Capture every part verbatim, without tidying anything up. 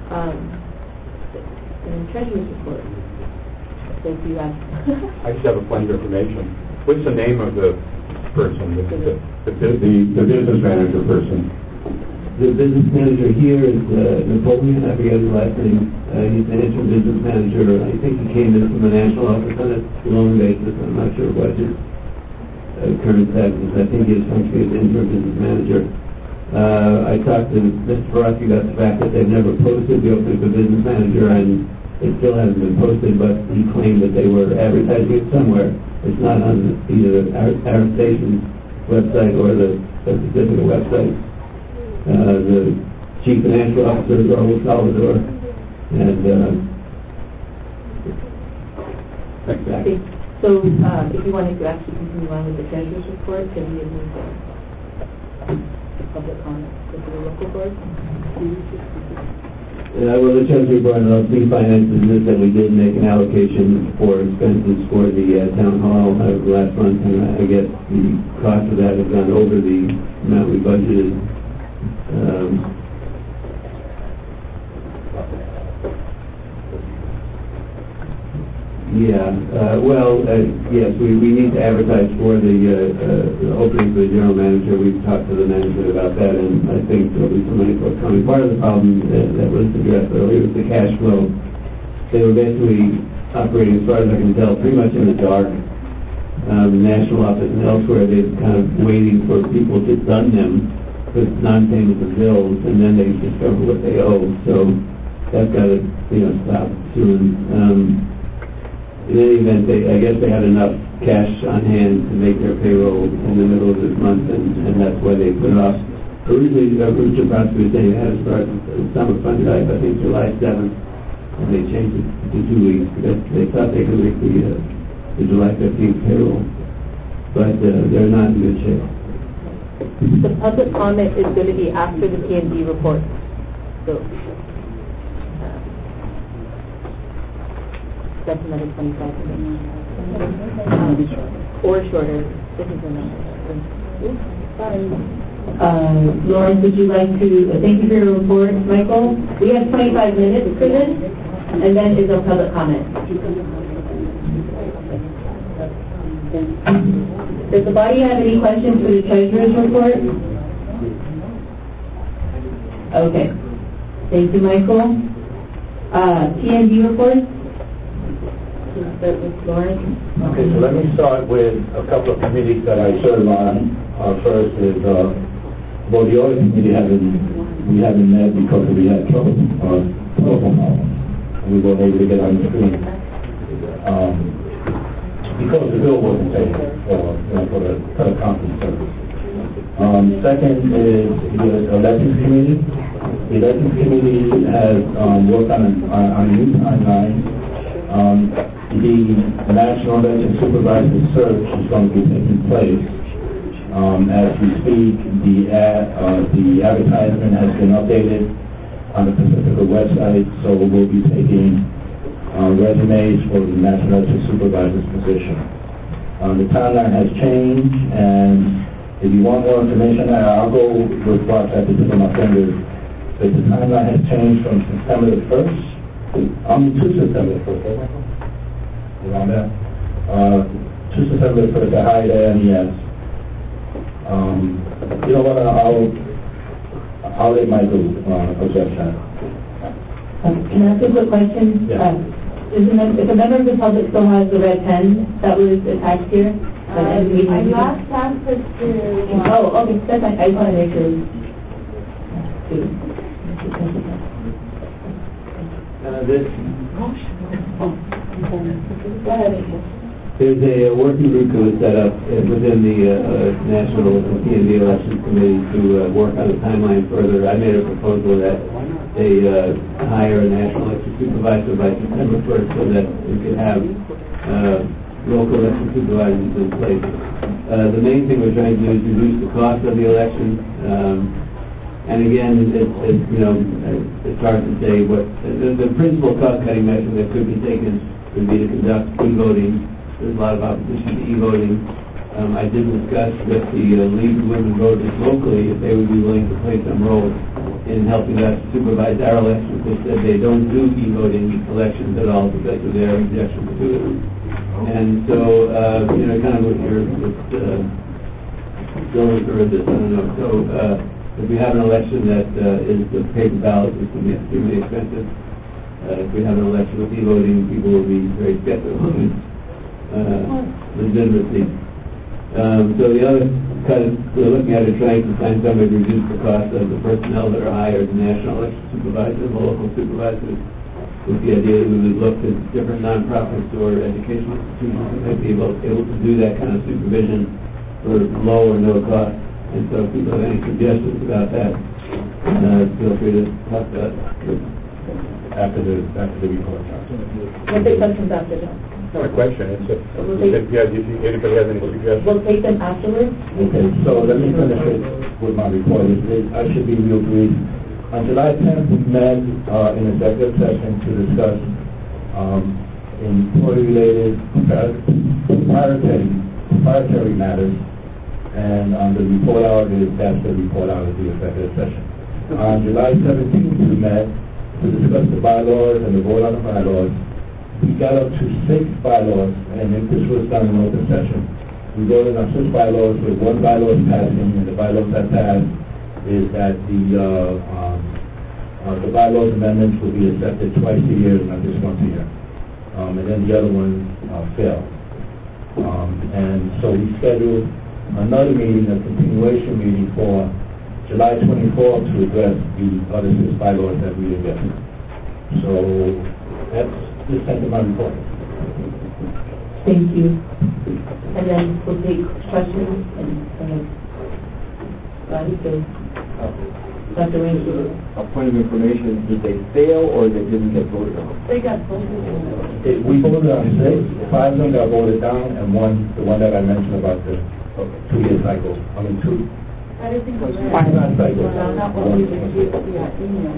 Um, and treasurer's report. So if you have... I just have a point of information. What's the name of the person? The, the, the, the, the business manager person. The business manager here is uh, Napoleon. I forget his last name. Uh, he's the interim business manager. I think he came in from the national office on a loan basis. I'm not sure what his uh, current status is. I think he is functioning as interim business manager. Uh, I talked to Mister Ferrari about the fact that they've never posted the opening for business manager, and it still hasn't been posted, but he claimed that they were advertising it somewhere. It's not on either our, our station's website or the, the Pacifica website. Uh, the chief financial officer is Raul Salvador, and uh, okay. So uh, if you wanted to actually continue on with the treasurer's report, can we move on to public comment to the local board? Uh, well, the treasury board of the finances is that we did make an allocation for expenses for the uh, town hall uh, last month, and I guess the cost of that has gone over the amount we budgeted. Um, yeah, uh, well, uh, yes, we, we need to advertise for the, uh, uh, the opening for the general manager. We've talked to the management about that, and I think there'll be some money forthcoming. Part of the problem uh, that was addressed earlier was the cash flow. They were basically operating, as far as I can tell, pretty much in the dark. Um, the national office and elsewhere, they're kind of waiting for people to dun them with non-payment of bills, and then they discover what they owe. So that's got to, you know, stop soon. Um, in any event, they, I guess they had enough cash on hand to make their payroll in the middle of this month, and, and that's why they put it off. Originally, uh, Richard Brodsky was saying they had to start the summer fund drive, I think July seventh, and they changed it to two weeks because they thought they could make the, uh, the July fifteenth payroll, but uh, they're not in good shape. The public comment is going to be after the P and D report. So uh, that's another twenty-five minutes. Um, or shorter. This is another. Uh, Lauren, would you like to, uh, thank you for your report, Michael. We have twenty-five minutes for this, and then is our public comment. Does the body have any questions for the treasurer's report? Okay. Thank you, Michael. Uh, P and D report? Lauren? Okay, so let me start with a couple of committees that I serve on. Uh, first is, uh, well, the audit committee hasn't, we haven't met because we had trouble, uh, telephone problems. We weren't able to get on the screen. Um, because the bill wasn't paid for, you know, for the teleconference service. Um, second is the elections committee. The elections committee has um, worked on a, on a new timeline. Um, the National Election Supervisor search is going to be taking place. Um, as we speak, the ad, uh, the advertisement has been updated on the Pacifica website, so we'll be taking Uh, resumes for the National Election Supervisor's position. Uh, the timeline has changed, and if you want more information, I'll go with what's at the tip of my fingers. But the timeline has changed from September the first, um, to September the first, right, Michael? Around that? Uh, to September the first, to hire the N E S. Um, you know what, I'll, I'll let Michael uh, address that. Um, can I ask a quick question? Yeah. Uh, Is a mem- if a member of the public still has the red pen that was attached here, uh, I last transferred to. Uh, oh, okay, that's fine. I just want to make sure. Uh, this, Go ahead. there's a, a working group that was set up uh, within the uh, uh, National P and D Elections Committee to uh, work on the timeline further. I made a proposal that they uh, hire a national election supervisor by September first so that we could have uh, local election supervisors in place. Uh, the main thing we're trying to do is reduce the cost of the election. Um, and again, it, it, you know, it's hard to say what the, the principal cost-cutting measure that could be taken would be to conduct e-voting. There's a lot of opposition to e-voting. Um, I did discuss with the uh, League of Women Voters locally if they would be willing to play some role in helping us supervise our elections. They said they don't do e-voting elections at all because of their objection to it. And so, uh, you know, kind of what you're, what, uh, Bill referred this, I don't know. So, uh, if we have an election that uh, is the paper ballot, which will be extremely expensive, uh, if we have an election with e-voting, people will be very skeptical of its uh, legitimacy. Um, so the other kind of, we're looking at it trying to find some way to reduce the cost of the personnel that are hired, the national election supervisors and the local supervisors, with the idea that we would look at different nonprofits or educational institutions that might be able, able to do that kind of supervision for low or no cost. And so if people have any suggestions about that, uh, feel free to talk about it. After the, after the report. We'll take questions after that. Not a question, it's a, We'll you take- said, yeah, if you- anybody has any suggestions? We'll take them afterwards. Okay, so let me finish it with my report. It- it- I should be real brief. On July tenth, we met uh, in executive session to discuss um, employee-related proprietary, proprietary matters, and on the report out is that's the report out of the executive session. On July seventeenth, we met to discuss the bylaws and the vote on the bylaws. We got up to six bylaws, and if this was done in open session, we voted on six bylaws with one bylaw passing, and the bylaws that passed is that the uh, um, uh, the bylaws amendments will be accepted twice a year, not just once a year. Um, and then the other one uh, failed. Um, and so we scheduled another meeting, a continuation meeting for July twenty-fourth to address the other six bylaws that we didn't get. So that's the end of my report. Thank you. And then we'll take questions and uh, Scotty, so Doctor Rainey. A point of information, did they fail or they didn't get voted on? They got voted It, we voted on six, five of them got voted down, and one, the one that I mentioned about the two-year cycle. I mean, two. I don't think it's Five year cycle. not what we received via email.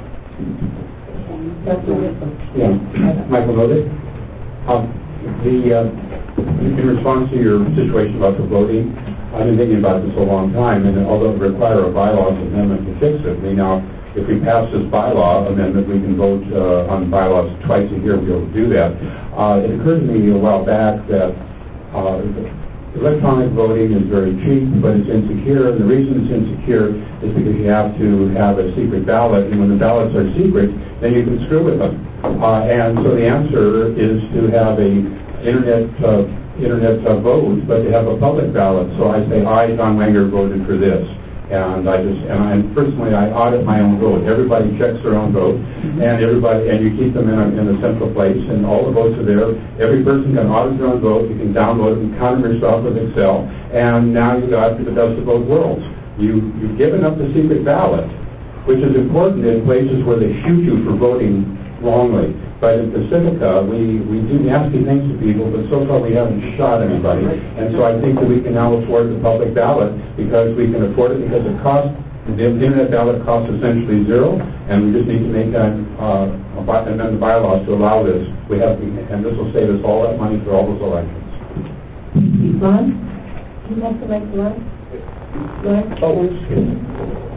Doctor Rainey. Yeah, Michael Novick. Um, the, uh, in response to your situation about the voting, I've been thinking about this a long time, and although it require a bylaws amendment to fix it, we now, if we pass this bylaw amendment, we can vote uh, on bylaws twice a year. We'll be able to do that. Uh, it occurred to me a while back that uh, electronic voting is very cheap, but it's insecure, and the reason it's insecure is because you have to have a secret ballot, and when the ballots are secret, then you can screw with them. Uh, and so the answer is to have a internet uh, internet uh, vote, but to have a public ballot. So I say, I, John Wenger, voted for this. And I just, and I personally, I audit my own vote. Everybody checks their own vote, and everybody, and you keep them in a, in a central place, and all the votes are there. Every person can audit their own vote. You can download it and count them yourself with Excel, and now you've got the best of both worlds. You, you've given up the secret ballot, which is important in places where they shoot you for voting wrongly. But in Pacifica, we, we do nasty things to people, but so far we haven't shot anybody. And so I think that we can now afford the public ballot because we can afford it because it costs, the internet ballot costs essentially zero, and we just need to make that, uh, amend the bylaws to allow this. We have, and this will save us all that money for all those elections. Ron? You want to make Ron? Ron? Oh, excuse me.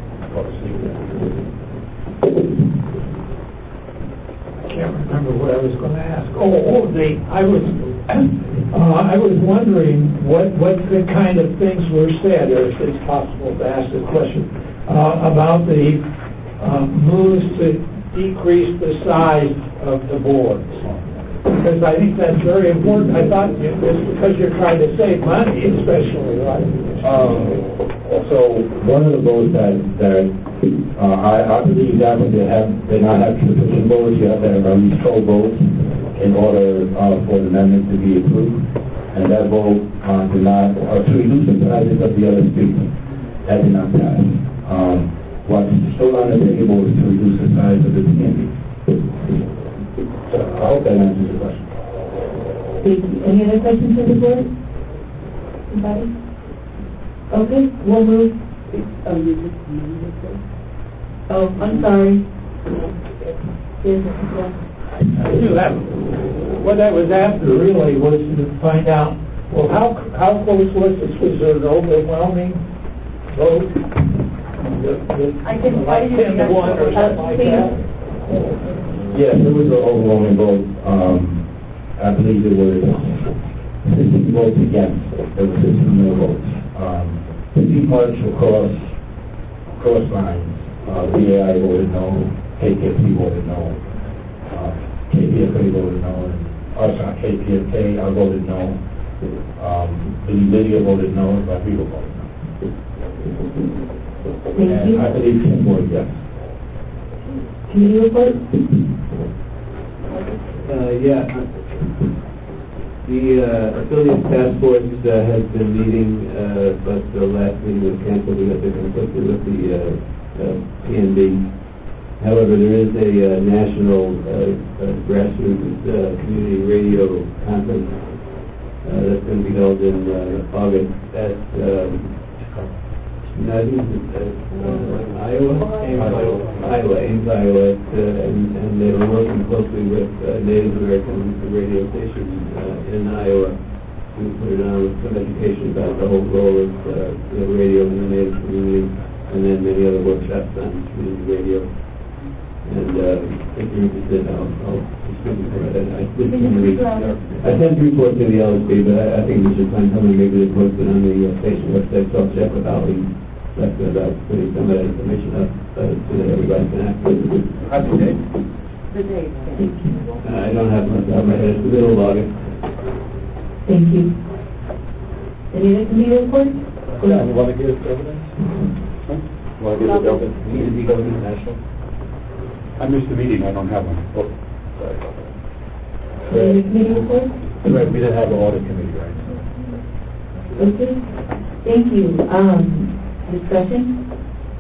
I can't remember what I was going to ask. Oh, oh the, I was uh, I was wondering what, what the kind of things were said, or if it's possible to ask the question, uh, about the uh, moves to decrease the size of the boards. Because I think that's very important. I thought it was because you're trying to save money, especially, right? Um, so one of the votes that, that uh, I, I believe that when they have, they not have sufficient votes, you have to have at least twelve votes in order uh, for the amendment to be approved. And that vote uh, did not, uh, to reduce the sizes of the other seats, that did not pass. Um, what's still on the table is to reduce the size of the P M P. So I hope that answers the question. Thank you. Any other questions from the board? Anybody? Okay, we'll move. Oh, you just moved it. Oh, I'm sorry. Yes, yes. I do have, what I was after really was to find out, well, how how close was this? Was it an overwhelming vote? I can tell like you ten to the one or something like that? Yes, there was an overwhelming vote. Um, I believe there were fifteen votes against. There were fifteen no votes. Um, pretty much across cross lines. Uh, V A I voted no. K P F T voted no. Uh, K P F A voted no. And us on K P F K, I voted no. Um, Lydia voted no. And my people voted no. Thank And you. I believe ten voted yes. Committee report? Uh, yeah. The uh, affiliate task force uh, has been meeting, uh, but the last meeting was canceled because they conflicted with the uh, uh, P N B. However, there is a uh, national uh, uh, grassroots uh, community radio conference uh, that's going to be held in uh, August at um, no, I think it's at, uh, Iowa, Iowa, Iowa, Ames, Iowa, uh, and, and they were working closely with uh, Native American radio stations uh, in Iowa to put it on with some education about the whole role of uh, the radio in the Native community, and then many other workshops on community radio. And uh, if you're interested, I'll, I'll distribute for it. I, I sent a report to the L S B, but I, I think we should find something maybe to post it on the uh, station website, so I'll check with Ali. That's about putting some of that information up uh, so that everybody can access it. Happy day. The date. Uh, I don't have it off my head. It's the middle of August. Thank you. Any other committee reports? Yeah, you want to give evidence? Huh? You want to give the evidence? Need to be going international? I missed the meeting, I don't have one. Oh, sorry. Any other committee reports? Right, we didn't have an audit committee, right? Okay. Thank you. Um, discussion?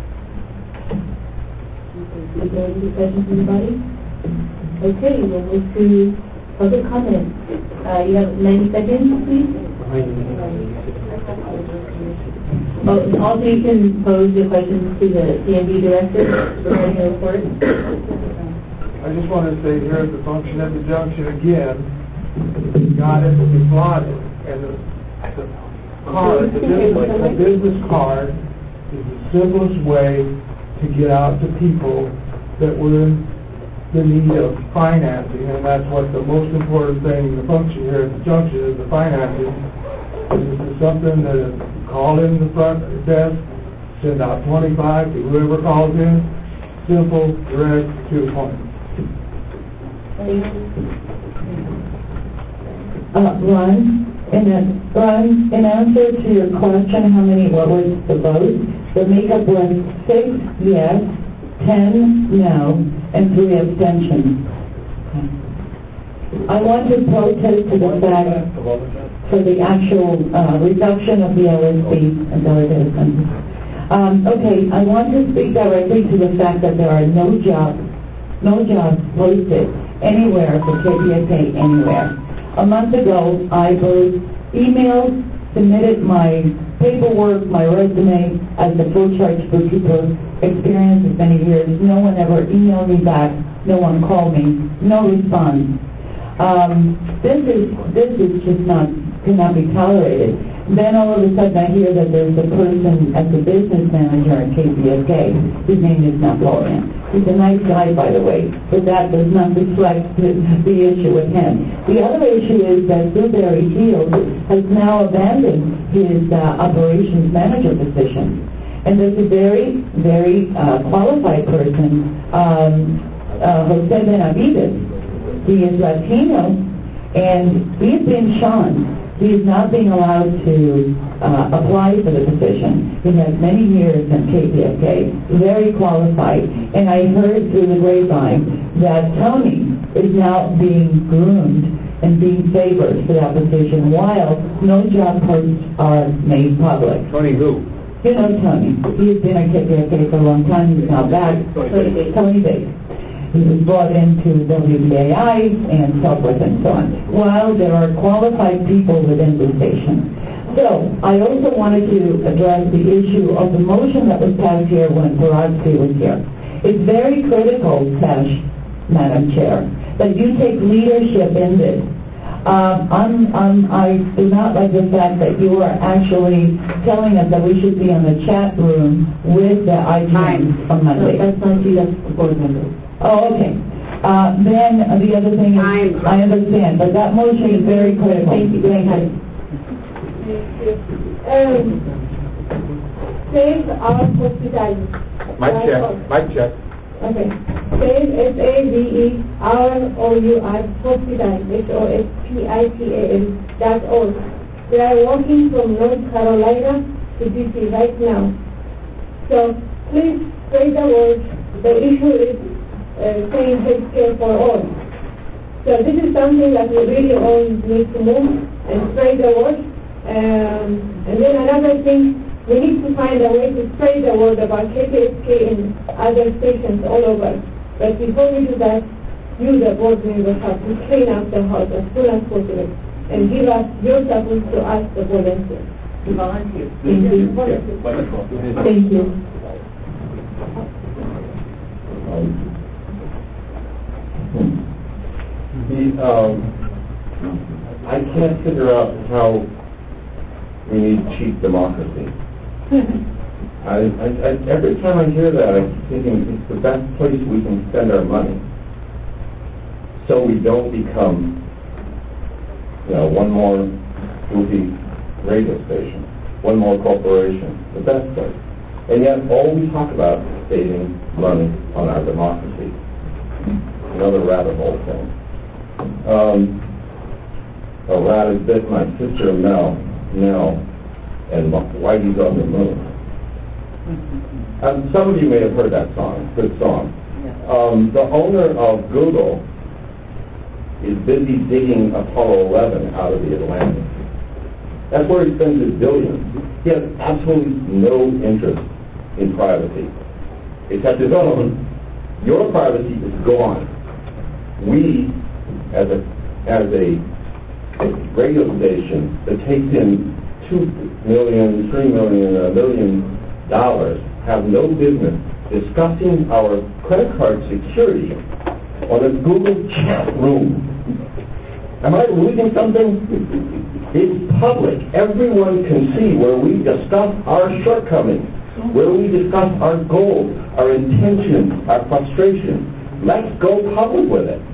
Is there any discussion from anybody? Okay, we'll move to public comment. Uh, you have ninety seconds, please. Oh, also you can pose your questions to the C M B director regarding the report. I just want to say here at the function at the junction again, we got it, we bought it, and the, the card, the business, the business card is the simplest way to get out to people that were in the need of financing, and that's what the most important thing in the function here at the junction is, the financing. And this is something that if you call in the front desk, send out twenty-five to whoever calls in, simple, direct, to the point. Uh, Ron, in, a, Ron, in answer to your question, how many, what was the vote? The makeup was six yes, ten no, and three abstentions. I want to protest to the fact for the actual uh, reduction of the L S B and delegated members. Um, okay, I want to speak directly to the fact that there are no jobs, no jobs posted anywhere for K P F K anywhere. A month ago, I both emailed, submitted my paperwork, my resume as the full charge bookkeeper, experience of many years. No one ever emailed me back. No one called me. No response. Um, this is this is just not cannot be tolerated. Then all of a sudden I hear that there's a person as the business manager at K P F K. His name is Napoleon. He's a nice guy, by the way, but that does not reflect the, the issue with him. The other issue is that Blueberry Field has now abandoned his uh, operations manager position. And there's a very, very uh, qualified person, um, uh, Jose Benavides. He is Latino, and he's been shunned. He is not being allowed to uh, apply for the position. He has many years in K P F K, very qualified. And I heard through the grapevine that Tony is now being groomed and being favored for that position, while no job posts are made public. Tony who? You know Tony. He has been at K P F K for a long time. He's now back. Tony Bates. Tony Bates. He was brought into W B A I and so forth and so on, while there are qualified people within the station. So, I also wanted to address the issue of the motion that was passed here when Baratsky was here. It's very critical, Tash, Madam Chair, that you take leadership in this. Um, I'm, I'm, I do not like the fact that you are actually telling us that we should be in the chat room with the I G N on Monday. That's not you, that's the board members. Oh, okay. Uh, then uh, the other thing is, I understand, but that motion is very critical. Thank you. Thank you. Um, save our hospital. Mic check, mic check. Okay. Save S A V E R O U R hospital, H O S P I T A L dot org. We are working from North Carolina to D C right now. So please spread the word. The issue is uh, saying health care for all. So this is something that we really all need to move and spread the word. Um, and then another thing, we need to find a way to spread the word about K P S K in other stations all over. But before we do that, you, the board members, have to clean up the house as soon as possible and give us your support to us, the volunteers. Volunteers. Thank you. Thank you. The, um, I can't figure out how we need cheap democracy. I, I, I, every time I hear that, I'm thinking it's the best place we can spend our money, so we don't become, you know, one more goofy radio station, one more corporation. The best place, and yet all we talk about is saving money on our democracy. Another rabbit hole thing. Um, a rat has bit my sister Mel, Nell, and Whitey's on the moon. Um, some of you may have heard that song. Good song. Um, the owner of Google is busy digging Apollo eleven out of the Atlantic. That's where he spends his billions. He has absolutely no interest in privacy, except his own. Your privacy is gone. We, as a as a, a radio station that takes in two million, three million, a million dollars, have no business discussing our credit card security on a Google chat room. Am I losing something? It's public. Everyone can see where we discuss our shortcomings, where we discuss our goals, our intentions, our frustrations. Let's go public with it.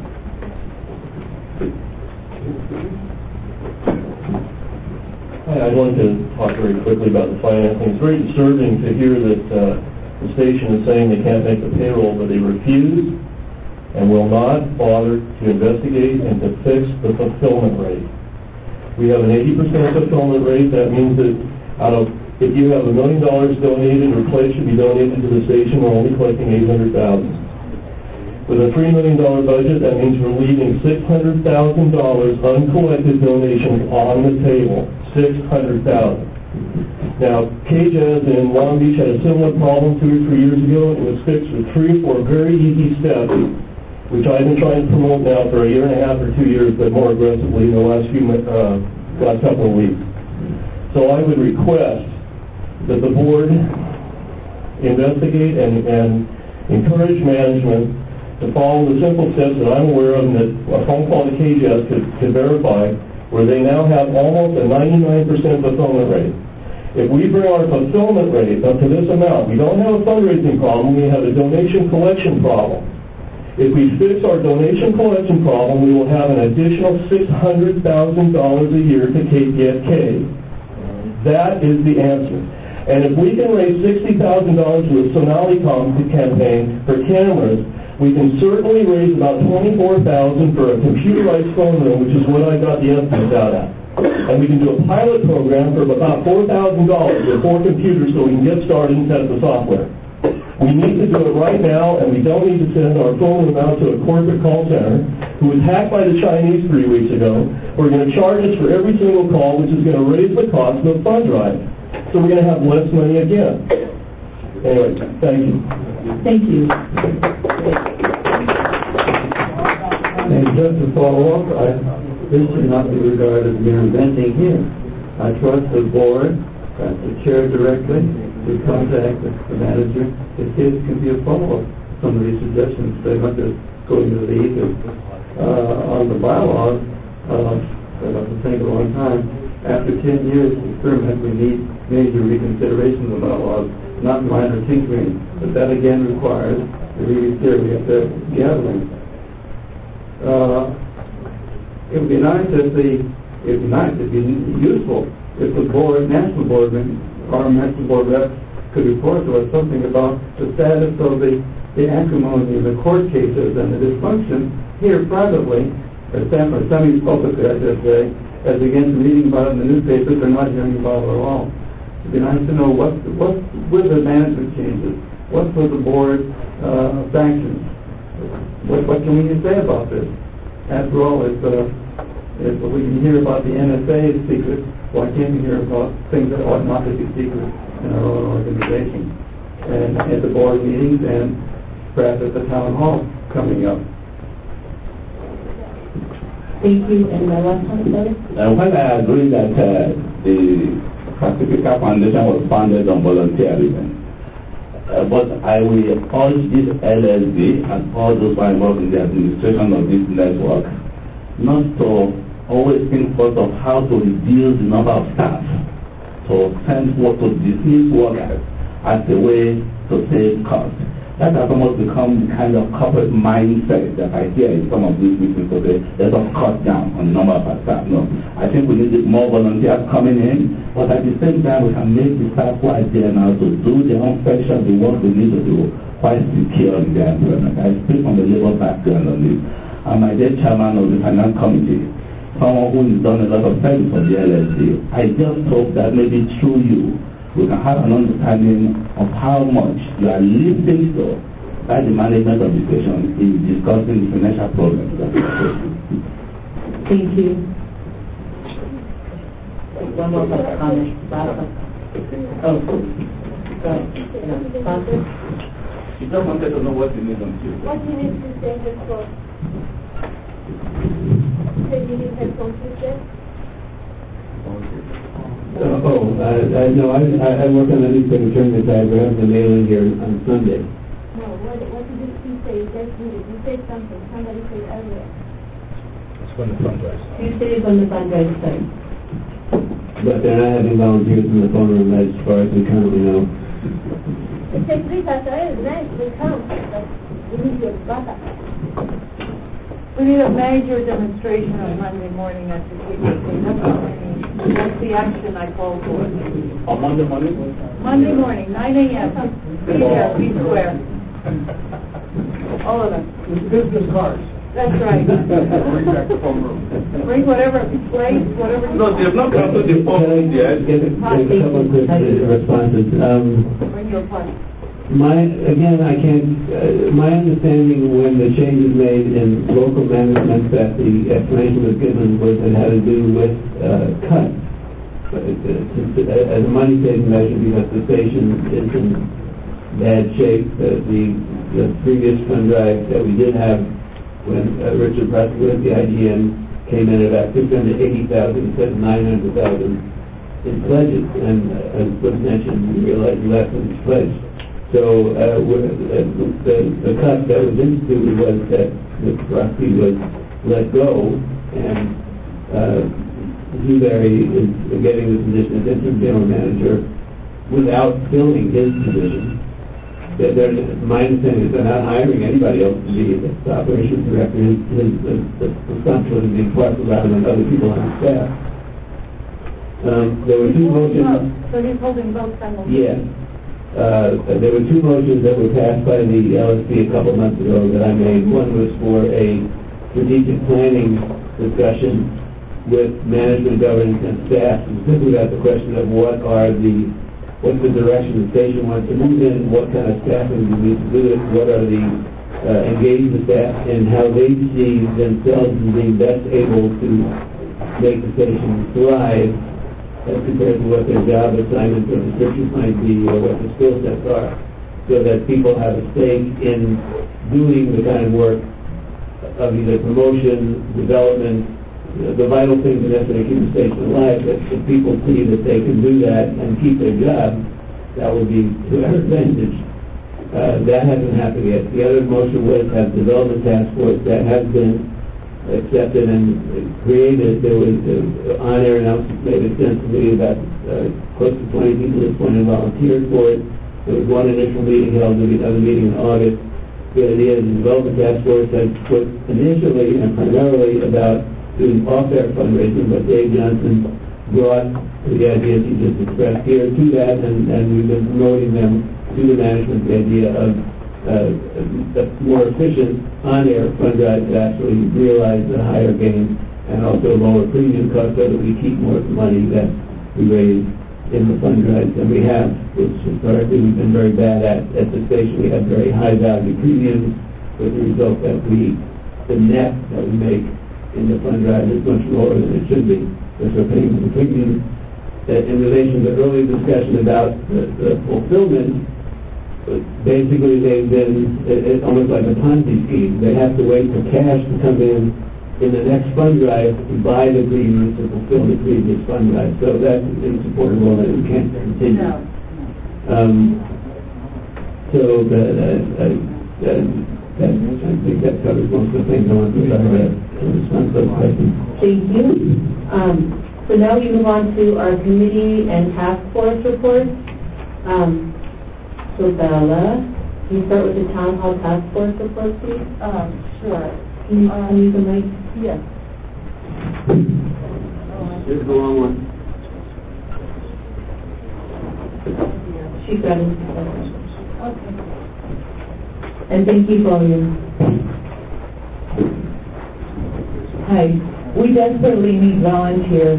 Hi, I'd like to talk very quickly about the financing. It's very disturbing to hear that uh, the station is saying they can't make the payroll, but they refuse and will not bother to investigate and to fix the fulfillment rate. We have an eighty percent fulfillment rate. That means that out of, if you have a million dollars donated or pledged to be donated to the station, we're only collecting eight hundred thousand dollars. With a three million dollars budget, that means we're leaving six hundred thousand dollars uncollected donations on the table. six hundred thousand dollars. Now, K J A S in Long Beach had a similar problem two or three years ago. It was fixed with three or four very easy steps, which I've been trying to promote now for a year and a half or two years, but more aggressively in the last few uh, last couple of weeks. So I would request that the board investigate and, and encourage management to follow the simple steps that I'm aware of and that a phone call to K J A S could, could verify, where they now have almost a ninety-nine percent fulfillment rate. If we bring our fulfillment rate up to this amount, we don't have a fundraising problem, we have a donation collection problem. If we fix our donation collection problem, we will have an additional six hundred thousand dollars a year to K P F K. That is the answer. And if we can raise sixty thousand dollars for the Sonali campaign for cameras, we can certainly raise about twenty-four thousand dollars for a computerized phone room, which is what I got the estimates out at. And we can do a pilot program for about four thousand dollars for four computers so we can get started and set up the software. We need to do it right now, and we don't need to send our phone room out to a corporate call center who was hacked by the Chinese three weeks ago. We're going to charge us for every single call, which is going to raise the cost of the fund drive. So we're going to have less money again. Anyway, thank you. Thank you. And just to follow up, I, this should not be regarded as mere venting here. I trust the board, uh, the chair directly, to contact the, the manager if his can be a follow-up. Some of these suggestions, they're not just going to the ether. Uh, on the bylaws, uh, but it'll take a long time. After ten years, experiment, we need major reconsideration of the bylaws, not minor tinkering. But that again requires the really serious uh, gathering. Uh, it would be nice if the, it would be nice, it'd be useful if the board, national board, our national board reps could report to us something about the status of the, the acrimony in the court cases and the dysfunction here privately, or semi-publicly, I should say, as against reading about it in the newspapers or not hearing about it at all. It'd be nice to know what, what were the management changes, what were the board uh, sanctions, what, what can we say about this? After all, if, uh, if we can hear about the N S A's secrets, why can't we hear about things that ought not to be secret in our own organization? And at the board meetings and perhaps at the town hall coming up. Thank you. And my last one, sorry? Uh, when I agree that uh, the Pacifica Foundation was founded on volunteerism, uh, but I will urge this L S D and all those who are involved in the administration of this network not to always think first of how to reduce the number of staff, to send work to dismiss workers as a way to save costs. That has almost become the kind of corporate mindset that I hear in some of these meetings today. Let us cut down on the number of our staff. No, I think we need more volunteers coming in, but at the same time we can make the staff who are there now to do their own section of the work we need to do quite secure in their employment. I speak from the labor background on this. I'm my dear chairman of the finance committee, someone who has done a lot of service for the L S D. I just hope that maybe through you, we can have an understanding of how much you are listening to by the management of the station in discussing the financial problems that we are facing. Thank you. One more public comment. Oh, go ahead. Sponsor? You just wanted to know what you need on Tuesday. What you need to say before? Say you need to on Tuesday? Uh, oh, I, I, no, I, I work on the newspaper tournament side. We're having the mailing here on Sunday. No, what, what did you say? You just you said something. Somebody said earlier. It's when the fundraise. Tuesday is on the fundraise side. But they're not having volunteers in the phone room as far as we currently know. It says three pastorals, nice, we come, but we need your backup. We need a major demonstration on Monday morning at the K K K. That's what I need. That's the action I call for. On Monday morning? Monday morning, nine a.m. Be there, be square. All of them. With business cards. That's right. Bring back the phone room. Bring whatever plates, whatever you No, they've not come to the phone room yet. Get a, get a couple of quick responses. Um, bring your punch. My again, I can't. Uh, my understanding when the change was made in local management, that the explanation was given was it had to do with uh, cuts, but it, uh, as a money-saving measure because the station is in bad shape. Uh, the, the previous fund drive that we did have when uh, Richard Prescott, the I D N, came in at about six hundred eighty thousand instead of nine hundred thousand in pledges, and uh, as was mentioned, we realized less than was pledged. So uh, the, the, the cut that was instituted was that the trustee was let go, and uh, Dewberry is getting the position as interim general manager without filling his position. They're, they're, my understanding is they're not hiring anybody else to be the operations director. His, his, the, the, the function is being parceled out on other people on his staff. Um, there were two motions. So he's holding both simultaneously? Yes. Uh, there were two motions that were passed by the L S P a couple months ago that I made. One was for a strategic planning discussion with management, governance, and staff, specifically about the question of what are the, what's the direction the station wants to move in, what kind of staffing do we need to do it, what are the uh, engage the staff, and how they see themselves as being best able to make the station thrive as compared to what their job assignments or restrictions might be or what the skill sets are, so that people have a stake in doing the kind of work of either promotion, development, the vital things necessary to keep the station alive. That if people see that they can do that and keep their job, that would be to our advantage. Uh, that hasn't happened yet. The other motion was to have development task force. That has been accepted and created, there was uh, on-air announcements made extensively about uh, close to twenty people at this point who volunteered for it. There was one initial meeting held, there was another meeting in August. The idea of the development task force had put initially and primarily about doing off-air fundraising, but Dave Johnson brought the ideas he just expressed here to that, and, and we've been promoting them to the management, the idea of uh, a more efficient on-air fund drive to actually realize the higher gain and also lower premium costs so that we keep more of the money that we raise in the fund drives than we have, which historically we've been very bad at. At the station we have very high value premiums, with the result that we, the net that we make in the fund drive is much lower than it should be. Because we're paying for the premium. Uh, in relation to the early discussion about the, the fulfillment, basically they've been, it, it's almost like a Ponzi scheme. They have to wait for cash to come in in the next fund drive to buy the premiums to fulfill the previous fund drive. So that's insupportable and it can't continue. No. Um, so that, uh, uh, that, that, I think that covers most of the things I want to talk about in response to those questions. Thank you. Um, so now we move on to our committee and task force reports. Um, so Bella, can you start with the town hall task force report, please? Um, sure. Can you um, can you use the mic? Yes. Here's the long one. She's ready. Okay. And thank you for all your... Hi. We desperately need volunteers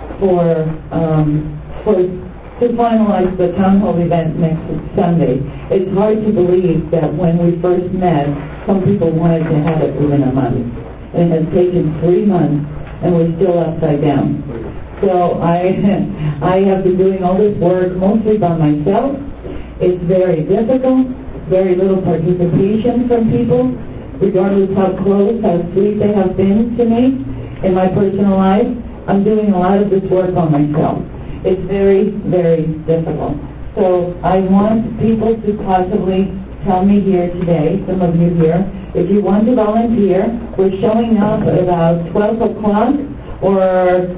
for um, for to finalize the town hall event next Sunday. It's hard to believe that when we first met, some people wanted to have it within a month. And it has taken three months, and we're still upside down. So I I have been doing all this work mostly by myself. It's very difficult, very little participation from people, regardless how close, how sweet they have been to me in my personal life. I'm doing a lot of this work on myself. It's very, very difficult. So I want people to possibly tell me here today, some of you here, if you want to volunteer. We're showing up at about twelve o'clock or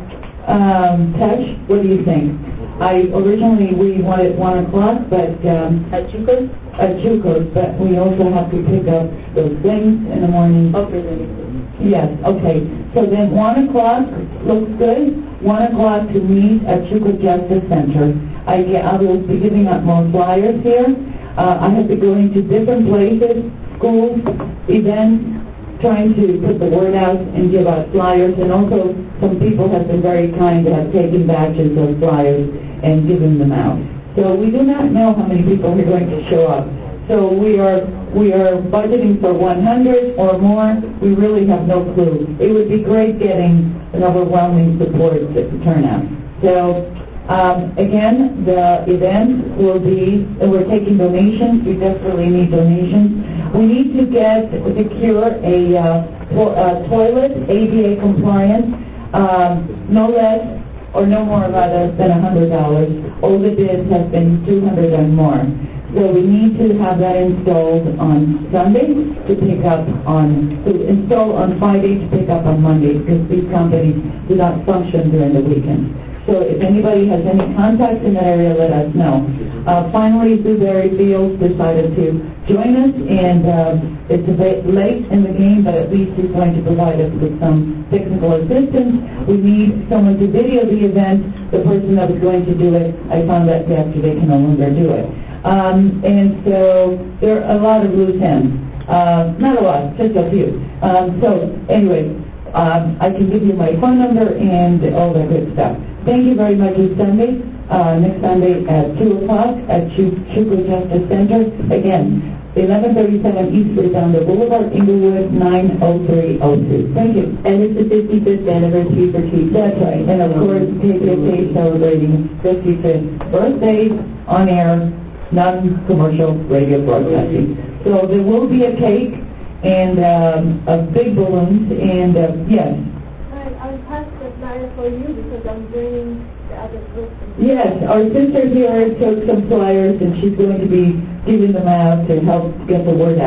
um, Tesh, what do you think? I originally we wanted one o'clock, but um, At Chuko's? at Chuko's, but we also have to pick up those things in the morning. Okay, then. Yes, okay. So then one o'clock looks good. One o'clock to meet at Chuko Justice Center. I, get, I will be giving out more flyers here. Uh, I have been going to different places, schools, events, trying to put the word out and give out flyers. And also some people have been very kind to have taken batches of flyers and given them out. So we do not know how many people are going to show up. So we are we are budgeting for one hundred or more. We really have no clue. It would be great getting an overwhelming support turnout. So um, again, the event will be, we're taking donations. We desperately need donations. We need to get, secure a, uh, to- a toilet, A D A compliant, um, no less or no more rather than one hundred dollars. All the bids have been two hundred dollars and more. So we need to have that installed on Sunday to pick up on, to install on Friday to pick up on Monday, because these companies do not function during the weekend. So if anybody has any contacts in that area, let us know. Uh, finally, Dewberry Fields decided to join us, and um, it's a bit late in the game, but at least he's going to provide us with some technical assistance. We need someone to video the event. The person that was going to do it, I found out yesterday, can no longer do it. Um, and so there are a lot of loose ends. Uh, not a lot, just a few. Um, so anyway, um, I can give you my phone number and all that good stuff. Thank you very much. It's Sunday, uh, next Sunday at two o'clock at Chuko Justice Center. Again, eleven thirty-seven East Redondo Boulevard, Inglewood, nine oh three oh two. Thank you. And it's the fifty-fifth anniversary for Chief. That's right. And of course, K K K celebrating fifty-fifth birthday on air, non-commercial radio broadcasting. So there will be a cake and um, a big balloons and uh, yes. I'll pass the flyer for you because I'm bringing the other group. Yes, our sister here took some flyers and she's going to be giving them out to help get the word out.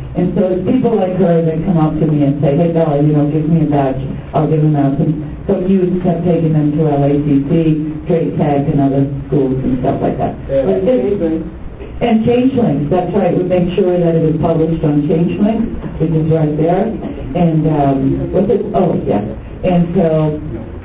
And so it's people like her that come up to me and say, hey, Bella, you know, give me a badge. I'll give them out. And some youths have taken them to L A C C, Trade Tech, and other schools and stuff like that. But it's, and ChangeLinks, that's right. We make sure that it is published on ChangeLinks, which is right there. And, um, what's it? Oh, yeah. And so,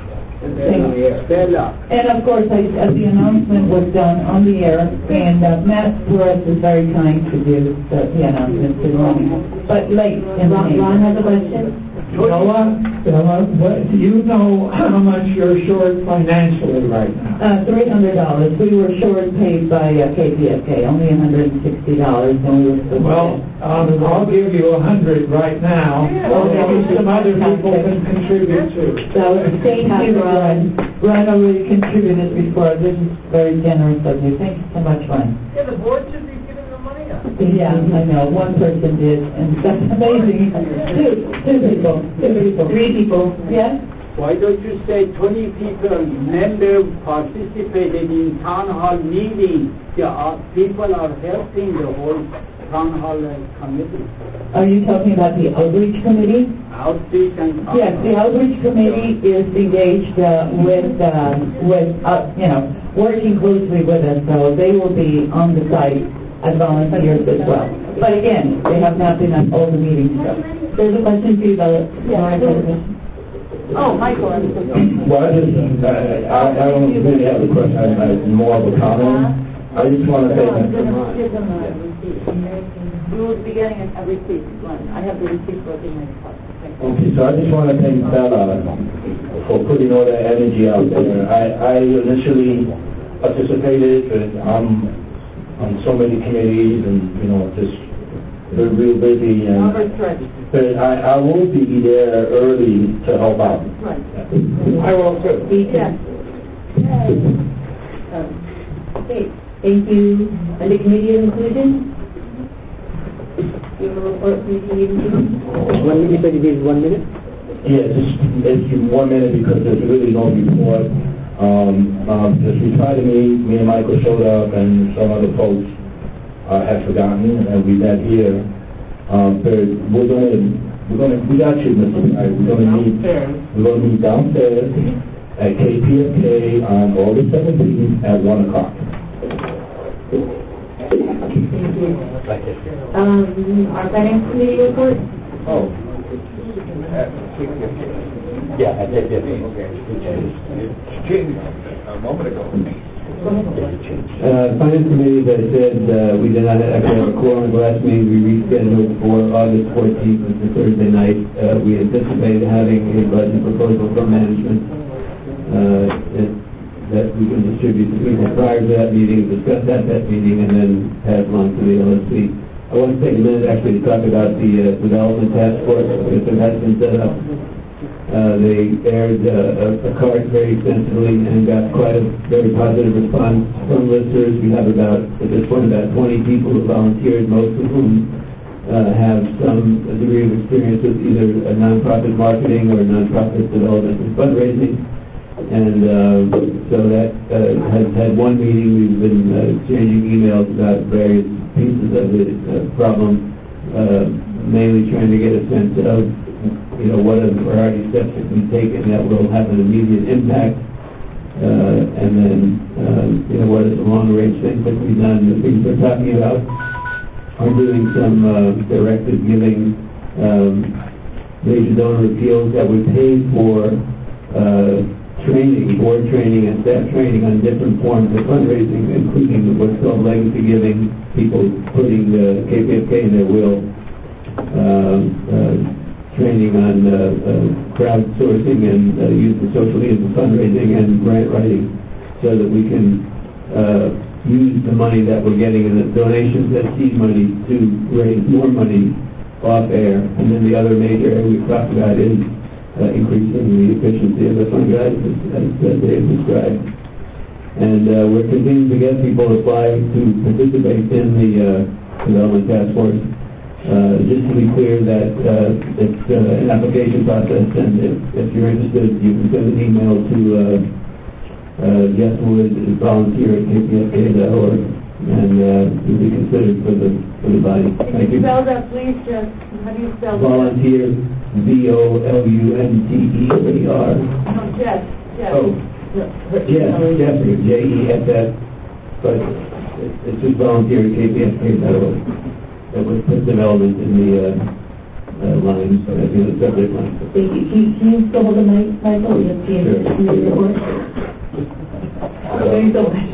and of course, I, uh, the announcement was done on the air, and uh, Matt Flores is very kind to do the, the announcement this morning, but late in the day. Ron has a question. Bella, Bella, what, do you know how much you're short financially right now? Uh, three hundred dollars. We were short paid by uh, K P F K, only one hundred sixty dollars, and we were supposed Well, um, I'll give you a hundred right now, or maybe some other people can contribute too. So thank you, Ron. Ron already contributed before. This is very generous of you. Thank you so much, Ron. Yeah, the board should be giving the money out. Yeah, I know. One person did, and that's amazing. Two, two people, two people, three people. Yeah. Why don't you say twenty people, members participated in town hall meeting? The uh, people are helping the whole town hall uh, committee. Are you talking about the outreach committee? Outreach and town Yes, hall. the outreach committee is engaged uh, with, uh, with uh, you know, working closely with us, so they will be on the site as volunteers as well. But again, they have not been at all the meetings. So. There's a question for you, Bella. Yeah. Oh, Michael. Well, I just, uh, I, I don't really have a question, I, I, more of a comment. I just want to say that. We will be getting a receipt. I have the receipt for the next part. Okay, so I just want to thank Bella for putting all that energy out there. I, I initially participated, but I'm on so many committees and, you know, just real, real busy. And, but I, I will be there early to help out. Right. I will too. Yes. Okay, thank you. And the committee of inclusion? You have a report from the committee of inclusion? One minute, you said you gave one minute? Yeah, just it's one minute because there's really no report. Um, um, just we tried to meet, me and Michael showed up, and some other folks uh, had forgotten, and we met here. Um, but we're gonna, we're gonna, we got you, Mister Wright. We're gonna meet, we're gonna meet downstairs at K P F K on August seventeenth at one o'clock. Um, our finance committee report? Oh. Yeah, I did. Okay. It changed a moment ago. Uh, Finance Committee, as I said, uh, we did not actually have a quorum last meeting. We rescheduled for August fourteenth, which is Thursday night. Uh, we anticipated having a budget proposal from management uh, that, that we can distribute to people prior to that meeting, discuss at that meeting, and then pass along to the L S P. I want to take a minute actually to talk about the uh, development task force, because it has been set up. Uh, they aired uh, a, a card very extensively and got quite a very positive response from listeners. We have about, at this point, about twenty people who volunteered, most of whom uh, have some degree of experience with either a nonprofit marketing or nonprofit development and fundraising. And uh, so that uh, has had one meeting. We've been uh, exchanging emails about various pieces of the uh, problem, uh, mainly trying to get a sense of you know, what are the priority steps that can be taken that will have an immediate impact, uh, and then, uh, you know, what are the long-range things that can be done. The things we're talking about are doing some uh, directed giving, um, major donor appeals that would pay for uh, training, board training and staff training on different forms of fundraising, including what's called legacy giving, people putting the K P F K in their will, uh, uh, training on uh, uh, crowdsourcing and uh, use of social media for fundraising and grant writing, so that we can uh, use the money that we're getting in the donations as seed money to raise more money off air. And then the other major area we've talked about is uh, increasing the efficiency of the fund guidance, as uh, Dave described. And uh, we're continuing to get people to apply to participate in the uh, development task force. Uh, just to be clear that uh, it's uh, an application process, and if, if you're interested, you can send an email to uh, uh, Jeff Wood, volunteer at K P F K dot org. and uh, will be considered for the for the body. Can Thank you you. spell that, please, Jeff? How do you spell that? Volunteer, V O L U N T E E R. No, Jeff. Jeff. Oh, yes, Jeffrey, J E F F, but it- it's just volunteer at K P S K dot org. That was put development in the uh, uh, lines, uh, in the subject line. Thank you. Can you, can you still hold the mic, Michael? Just see Sure. if you report. Thank you so much.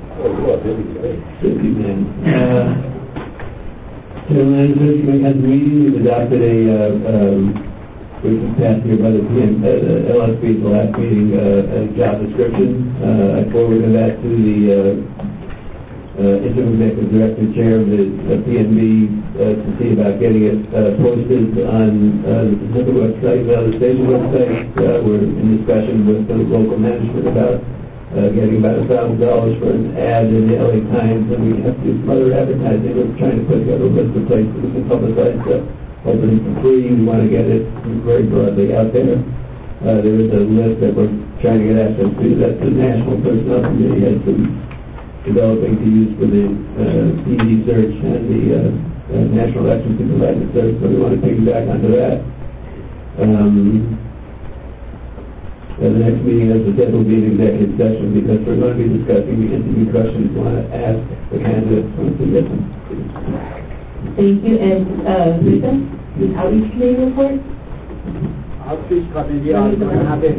Busy man. Uh, General Manager, Committee has a meeting, we've adopted a, uh, um, which was passed here by the P M, uh, the L S B at the last meeting, uh, a job description. Uh, I forwarded that to the uh, uh, interim executive director, chair of the uh, P M B, uh, to see about getting it uh, posted on uh, the Pacific website, well, the station website. Uh, we're in discussion with the local management about uh, getting about a thousand dollars for an ad in the L A Times, and we have to do some other advertising. We're trying to put together a list of places we can publicize the opening for free. We want to get it very broadly out there. Uh, there is a list that we're trying to get access to. That's the National Personnel Committee has been developing to use for the uh, P D search and the uh, uh, National Election Supervisor search, so we want to piggyback onto that. Um, uh, the next meeting, as I said, will be an executive session because we're going to be discussing the interview questions we want to ask the candidates once we get them. Thank you. And uh, Rita, the outreach committee report? Outreach committee are going to have a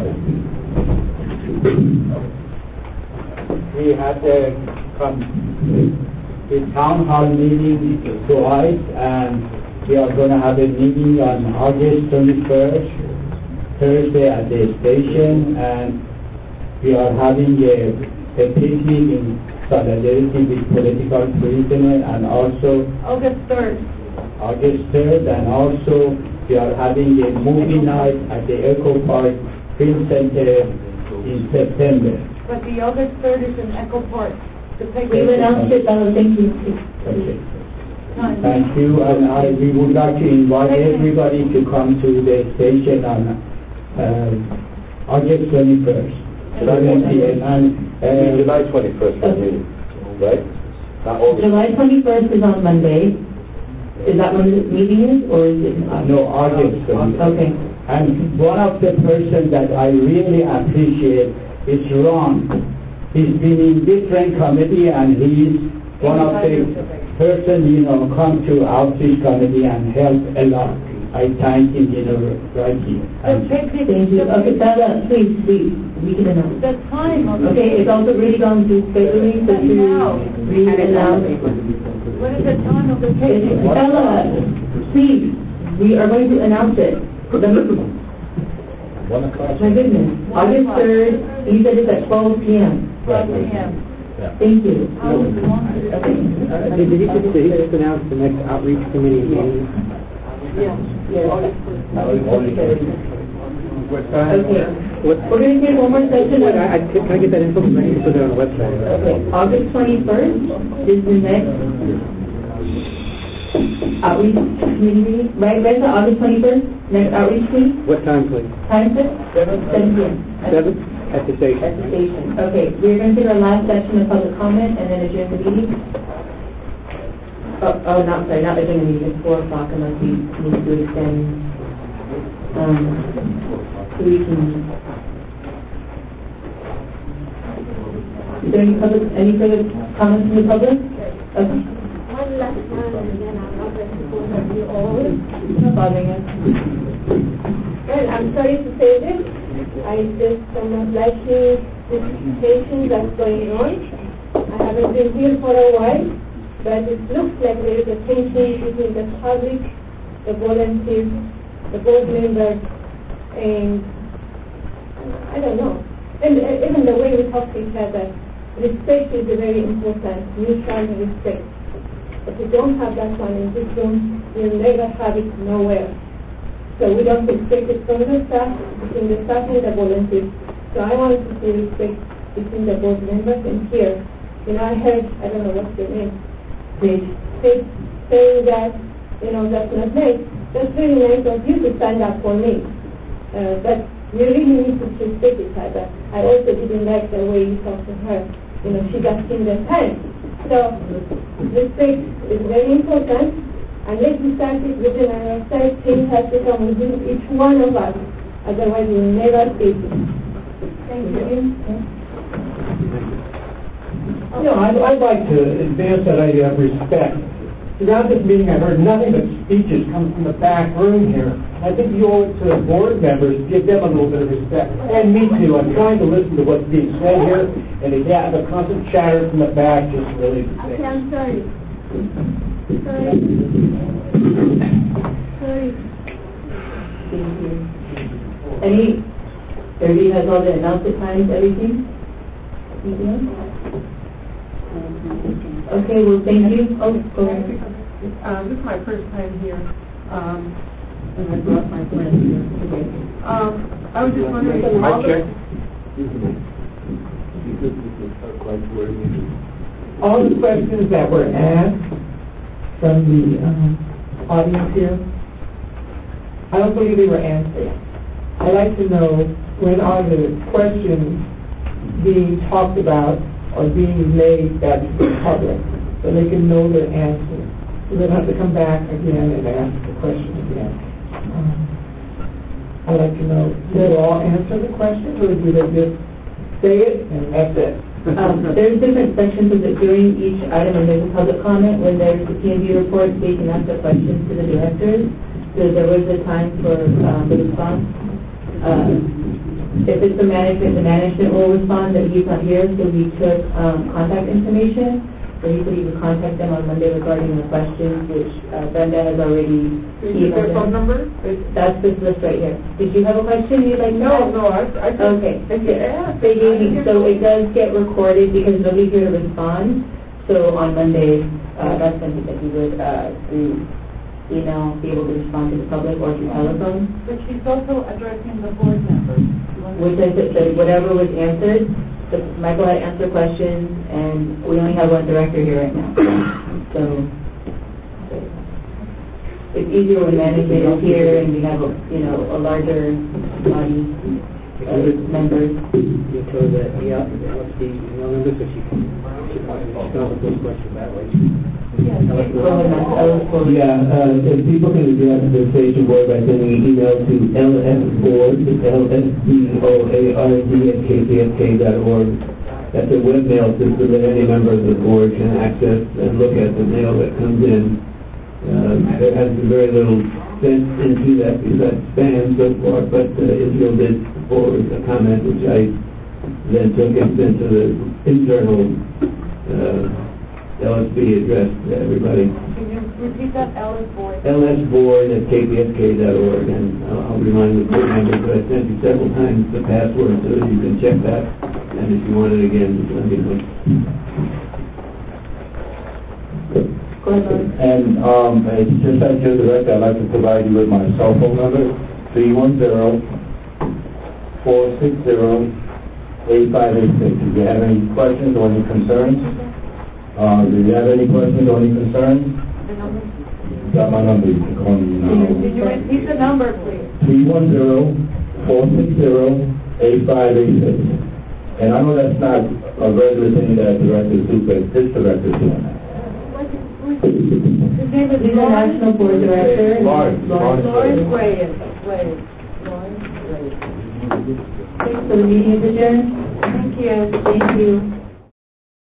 we had a, com- a town hall meeting twice, and we are going to have a meeting on August twenty-first, Thursday at the station, and we are having a, a picnic in solidarity with political prisoners, and also August third. August third, and also we are having a movie night at the Echo Park Film Center in September. But the August third is in Echo Park. The We've announced it, uh, thank you. Okay. Thank you, and I, we would like to invite everybody to come to the station on uh, August twenty-first, seven p m and uh, July twenty-first, right? Not August. July twenty-first is on Monday. Is that when the meeting is, or is it? Uh, no, August twenty-first. Okay. And one of the persons that I really appreciate is Ron. He's been in different committee, and he's one of the person, you know, come to outreach committee and help a lot. I thank him, you know, right here. Thank you. Thank you. Okay, Bella, please, please, we can announce. The time of Okay, it's also really going to scheduling, so to re-announce. What is the time of the case? Bella, please, we are going to announce it. One o'clock. My goodness, August third, you said it's at twelve p m twelve p m Thank you. Okay. Uh, did he just, did he just announce the next outreach committee meeting? Yeah. Okay. We're going to take one more session. Wait, I, I, can I get that info? Because I need to put it on the website. Okay. August twenty-first is the next outreach committee meeting. Right, right, so August twenty-first, next outreach meeting? What time, please? Time, sir? seven p m Seven? At the station. At the station. Okay, we're going to take our last section of public comment and then adjourn the meeting. Oh, oh, not, sorry, not adjourn the meeting. It's four o'clock unless we need to extend, um, so we can. Is there any public, any further comments from the public? Okay. One last time, and then I'm not going to bother you all. No bothering us. Well, I'm sorry to say this. I just am not liking this situation that's going on. I haven't been here for a while, but it looks like there is a tension between the public, the volunteers, the board members, and I don't know. And uh, even the way we talk to each other. Respect is very important, mutual respect. If you don't have that one in this room, you'll never have it nowhere. So we don't expect it from the staff, between the staff and the volunteers. So I want to see respect between the board members and here. You know, I heard, I don't know what's your name, Paige, Paige saying that, you know, that's not nice. That's very nice of you to stand up for me. Uh, but we really need to respect each other. I also didn't like the way you talked to her. You know, she got in the time. So respect is very important, and let's start it within ourselves. Things have to come within each one of us, otherwise we will never face it. Thank you. You know, I'd, I'd like to advance that idea of respect. Throughout this meeting, I heard nothing but speeches come from the back room here. I think you owe it to the board members to give them a little bit of respect. And me too. I'm trying to listen to what's being said here, and to get the constant chatter from the back just really... Okay, I'm sorry. Sorry. Sorry. Thank you. Any, everybody has all the announcement times, everything? Anything else? Okay, well, thank you. Oh, go ahead. Uh, this is my first time here, um, and I brought my friend here. Okay. Um, I was just wondering... I check. All the questions that were asked from the um, audience here, I don't believe they were answered. I'd like to know, when are the questions being talked about or being made back to the public, so they can know their answers, so they don't have to come back again and ask the question again. Um, I'd like to know, do they all answer the question, or do they just say it and that's it? Um, there's different sections of it during each item, and there's a public comment. When there's the P and D report, they can ask the questions to the directors. So there was a time for um, the response. Uh, If it's the management, the management will respond that he's not here, so we took um, contact information. So he said he would contact them on Monday regarding the questions, which uh, Brenda has already Is there a phone number? That's this list right here. Did you have a question you'd like to No, ask? no, I, I just... Okay. Yeah. They gave me, so it does get recorded because nobody's here to respond. So on Monday, uh, that's when he said he would, uh, through email, be able to respond to the public or through telephone. But she's also addressing the board members. Which I said, that whatever was answered, so Michael had answered questions, and we only have one director here right now. So it's easier when management is here and we have a, you know, a larger body of members. You told that the L S B email number, so she can she can answer those questions that way. Yeah, Yeah, uh, and people can address the station board by sending an email to lsboard, L S B O A R D at k p f k dot org. That's a webmail system that any member of the board can access and look at the mail that comes in. Uh, there has been very little sent into that besides spam so far, but uh, Israel did forward a comment which I then took and sent to the internal uh, L S B address to everybody. Can you repeat that, L S Board? lsboard at k p f k dot org, and I'll, I'll remind the board members that I sent you several times the password so that you can check that, and if you want it again, just let me know. Go ahead. And um, it's just like your director, I'd like to provide you with my cell phone number, three one zero, four six zero, eight five eight six. If you have any questions or any concerns, uh, do you have any questions or any concerns? The number? Got my number, you can call me now. Can you repeat the number, please? three one zero, four six zero, eight five eight six. And I know that's not a regular thing that directors do, but this director's doing that. His name is He's the National Board Director. Lawrence. Lawrence Wade. Wade. Lawrence Wade. So the meeting is adjourned. Thank you. Thank you.